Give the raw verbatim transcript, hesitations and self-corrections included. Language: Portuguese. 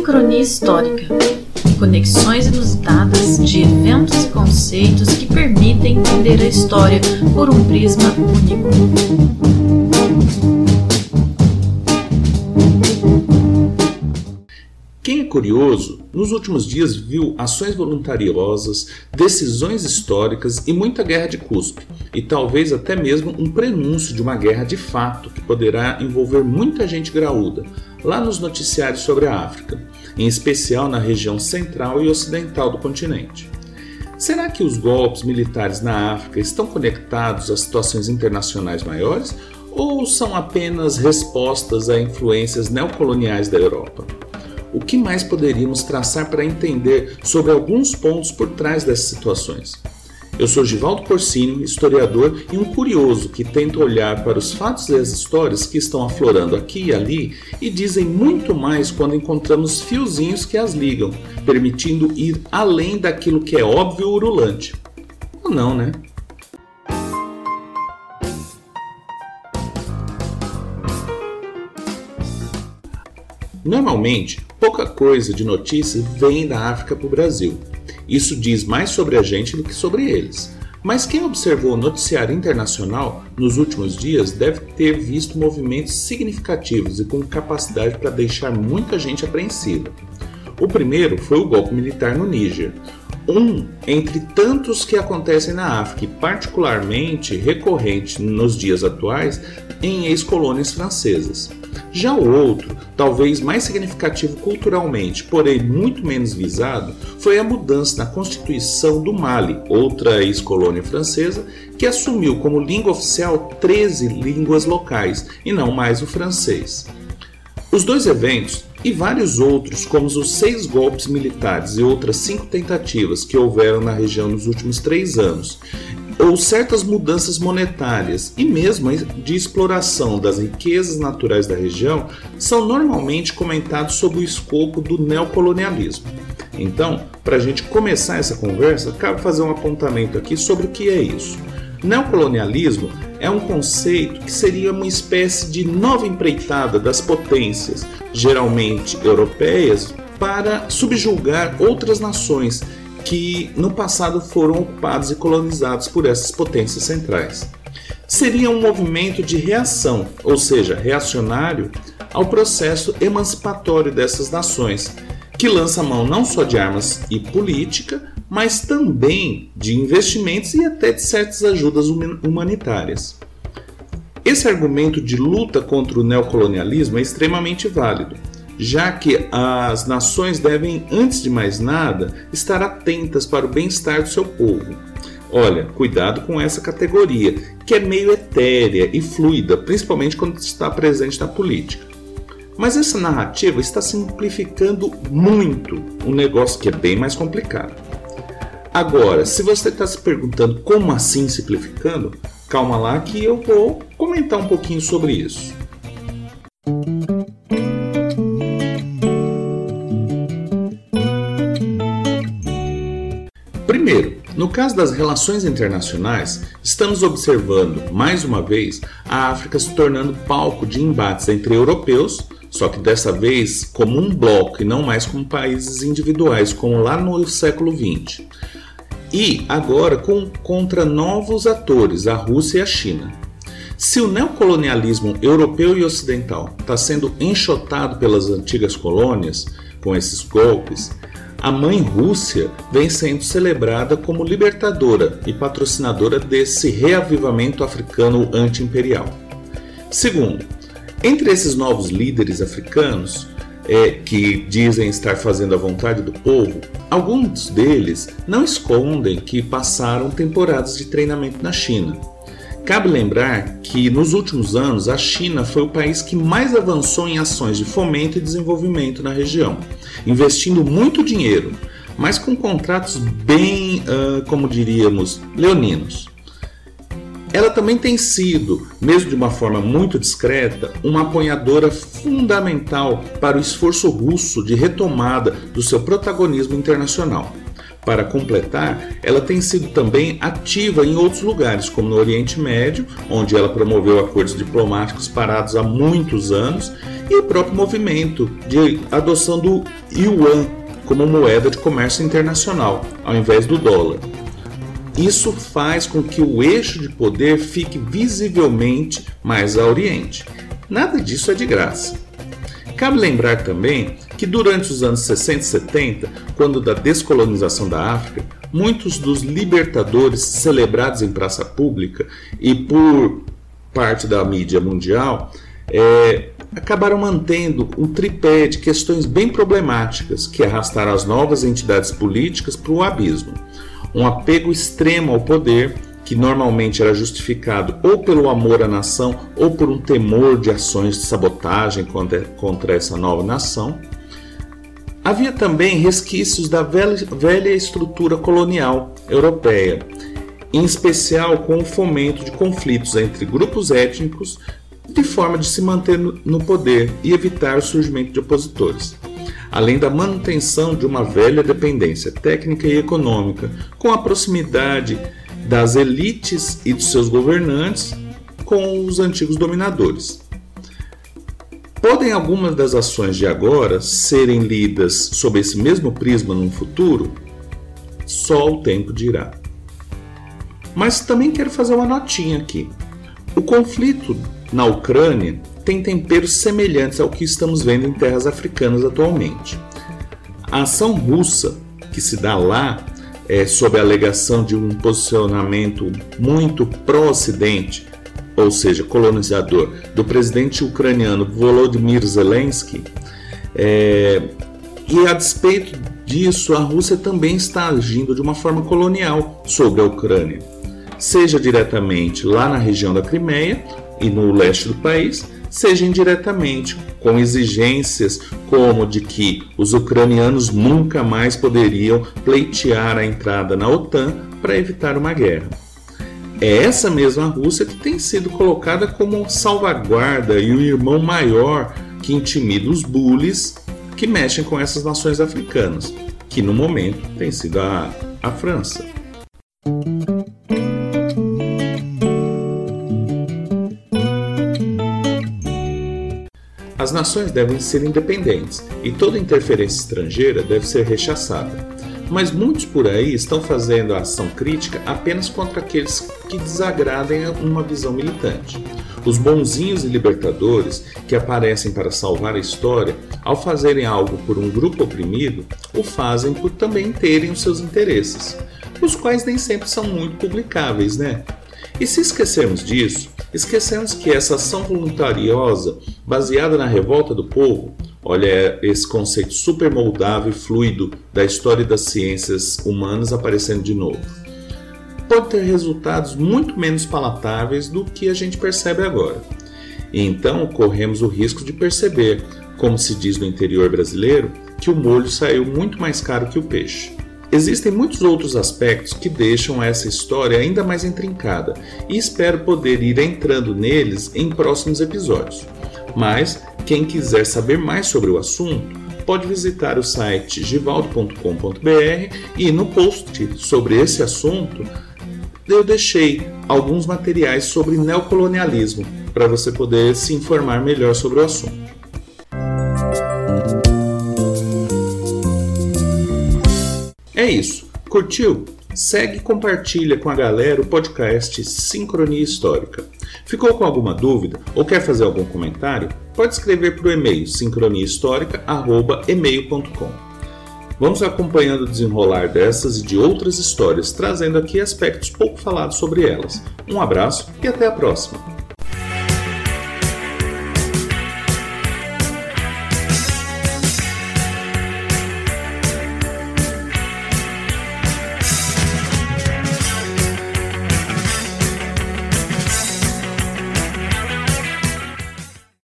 Sincronia histórica. Conexões inusitadas de eventos e conceitos que permitem entender a história por um prisma único. Quem é curioso, nos últimos dias viu ações voluntariosas, decisões históricas e muita guerra de cuspe, e talvez até mesmo um prenúncio de uma guerra de fato que poderá envolver muita gente graúda, lá nos noticiários sobre a África, em especial na região central e ocidental do continente. Será que os golpes militares na África estão conectados a situações internacionais maiores ou são apenas respostas a influências neocoloniais da Europa? O que mais poderíamos traçar para entender sobre alguns pontos por trás dessas situações? Eu sou Givaldo Corsini, historiador e um curioso que tenta olhar para os fatos e as histórias que estão aflorando aqui e ali e dizem muito mais quando encontramos fiozinhos que as ligam, permitindo ir além daquilo que é óbvio e urulante. Ou não, né? Normalmente, pouca coisa de notícia vem da África para o Brasil. Isso diz mais sobre a gente do que sobre eles. Mas quem observou o noticiário internacional nos últimos dias deve ter visto movimentos significativos e com capacidade para deixar muita gente apreensiva. O primeiro foi o golpe militar no Níger, um entre tantos que acontecem na África e particularmente recorrente nos dias atuais em ex-colônias francesas. Já o outro, talvez mais significativo culturalmente, porém muito menos visado, foi a mudança na Constituição do Mali, outra ex-colônia francesa, que assumiu como língua oficial treze línguas locais e não mais o francês. Os dois eventos, e vários outros, como os seis golpes militares e outras cinco tentativas que houveram na região nos últimos três anos, ou certas mudanças monetárias e mesmo de exploração das riquezas naturais da região, são normalmente comentados sob o escopo do neocolonialismo. Então, para a gente começar essa conversa, cabe fazer um apontamento aqui sobre o que é isso. Neocolonialismo é um conceito que seria uma espécie de nova empreitada das potências, geralmente europeias, para subjugar outras nações que no passado foram ocupados e colonizados por essas potências centrais. Seria um movimento de reação, ou seja, reacionário, ao processo emancipatório dessas nações, que lança mão não só de armas e política, mas também de investimentos e até de certas ajudas humanitárias. Esse argumento de luta contra o neocolonialismo é extremamente válido, já que as nações devem, antes de mais nada, estar atentas para o bem-estar do seu povo. Olha, cuidado com essa categoria, que é meio etérea e fluida, principalmente quando está presente na política. Mas essa narrativa está simplificando muito um negócio que é bem mais complicado. Agora, se você está se perguntando como assim simplificando, calma lá que eu vou comentar um pouquinho sobre isso. Primeiro, no caso das relações internacionais, estamos observando, mais uma vez, a África se tornando palco de embates entre europeus, só que dessa vez como um bloco e não mais como países individuais, como lá no século vinte. E agora com, contra novos atores, a Rússia e a China. Se o neocolonialismo europeu e ocidental está sendo enxotado pelas antigas colônias, com esses golpes, a mãe Rússia vem sendo celebrada como libertadora e patrocinadora desse reavivamento africano anti-imperial. Segundo, entre esses novos líderes africanos, é, que dizem estar fazendo a vontade do povo, alguns deles não escondem que passaram temporadas de treinamento na China. Cabe lembrar que, nos últimos anos, a China foi o país que mais avançou em ações de fomento e desenvolvimento na região, investindo muito dinheiro, mas com contratos bem, uh, como diríamos, leoninos. Ela também tem sido, mesmo de uma forma muito discreta, uma apoiadora fundamental para o esforço russo de retomada do seu protagonismo internacional. Para completar, ela tem sido também ativa em outros lugares, como no Oriente Médio, onde ela promoveu acordos diplomáticos parados há muitos anos, e o próprio movimento de adoção do yuan como moeda de comércio internacional, ao invés do dólar. Isso faz com que o eixo de poder fique visivelmente mais a Oriente. Nada disso é de graça. Cabe lembrar também que durante os anos sessenta e setenta, quando da descolonização da África, muitos dos libertadores celebrados em praça pública e por parte da mídia mundial é, acabaram mantendo um tripé de questões bem problemáticas que arrastaram as novas entidades políticas para o abismo. Um apego extremo ao poder, que normalmente era justificado ou pelo amor à nação ou por um temor de ações de sabotagem contra, contra essa nova nação. Havia também resquícios da velha, velha estrutura colonial europeia, em especial com o fomento de conflitos entre grupos étnicos de forma de se manter no poder e evitar o surgimento de opositores, além da manutenção de uma velha dependência técnica e econômica com a proximidade das elites e dos seus governantes com os antigos dominadores. Podem algumas das ações de agora serem lidas sob esse mesmo prisma no futuro? Só o tempo dirá. Mas também quero fazer uma notinha aqui. O conflito na Ucrânia tem temperos semelhantes ao que estamos vendo em terras africanas atualmente. A ação russa que se dá lá, é, sob a alegação de um posicionamento muito pró-Ocidente, ou seja, colonizador, do presidente ucraniano Volodymyr Zelensky, é, e a despeito disso, a Rússia também está agindo de uma forma colonial sobre a Ucrânia, seja diretamente lá na região da Crimeia e no leste do país, seja indiretamente, com exigências como de que os ucranianos nunca mais poderiam pleitear a entrada na OTAN para evitar uma guerra. É essa mesma Rússia que tem sido colocada como salvaguarda e o irmão maior que intimida os bullies que mexem com essas nações africanas, que no momento tem sido a, a França. As nações devem ser independentes e toda interferência estrangeira deve ser rechaçada. Mas muitos por aí estão fazendo a ação crítica apenas contra aqueles que desagradem uma visão militante. Os bonzinhos e libertadores que aparecem para salvar a história, ao fazerem algo por um grupo oprimido, o fazem por também terem os seus interesses, os quais nem sempre são muito publicáveis, né? E se esquecermos disso, esquecemos que essa ação voluntariosa, baseada na revolta do povo, olha esse conceito super moldável e fluido da história das ciências humanas aparecendo de novo, pode ter resultados muito menos palatáveis do que a gente percebe agora. E então corremos o risco de perceber, como se diz no interior brasileiro, que o molho saiu muito mais caro que o peixe. Existem muitos outros aspectos que deixam essa história ainda mais intrincada e espero poder ir entrando neles em próximos episódios. Mas quem quiser saber mais sobre o assunto, pode visitar o site givaldo ponto com ponto b r e no post sobre esse assunto eu deixei alguns materiais sobre neocolonialismo para você poder se informar melhor sobre o assunto. É isso. Curtiu? Segue e compartilha com a galera o podcast Sincronia Histórica. Ficou com alguma dúvida ou quer fazer algum comentário? Pode escrever para o e-mail sincronia histórica arroba e-mail ponto com. Vamos acompanhando o desenrolar dessas e de outras histórias, trazendo aqui aspectos pouco falados sobre elas. Um abraço e até a próxima!